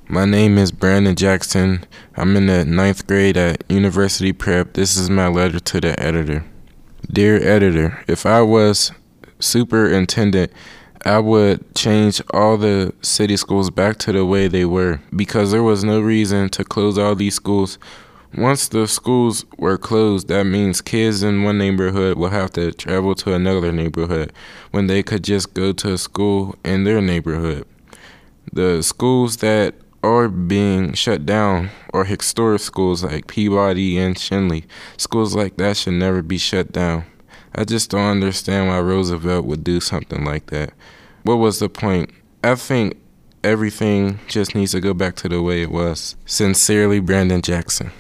My name is Brandon Jackson. I'm in the ninth grade at University Prep. This is my letter to the editor. Dear editor, if I was superintendent, I would change all the city schools back to the way they were because there was no reason to close all these schools. Once the schools were closed, that means kids in one neighborhood will have to travel to another neighborhood when they could just go to school in their neighborhood. The schools that are being shut down are historic schools like Peabody and Shenley. Schools like that should never be shut down. I just don't understand why Roosevelt would do something like that. What was the point? I think everything just needs to go back to the way it was. Sincerely, Brandon Jackson.